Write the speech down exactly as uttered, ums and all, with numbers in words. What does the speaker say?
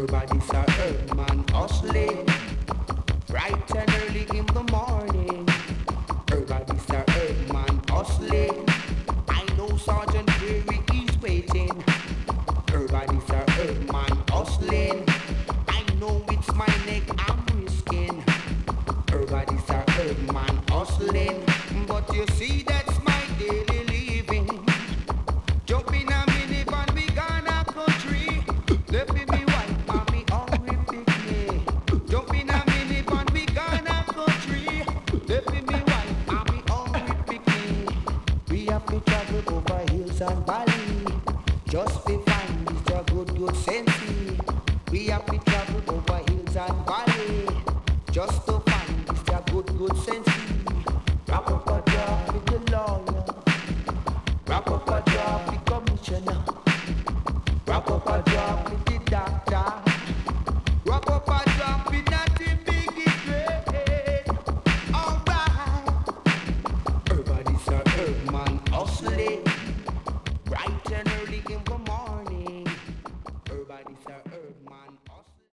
Everybody's a earth man hustling, bright and early in the morning. Everybody's a earth man hustling. I know Sergeant Perry is waiting. Everybody's a earth man hustling. I know it's my neck I'm risking. Everybody's a earth man hustling. But you see that's my daily living. Jump in a minivan, we gonna country. Left me me wife and me hungry picnic. Jump in a minivan, we gonna country. Left me me wife and me hungry picnic. We have to travel over hills and valleys just to find Mister Good Good Sense.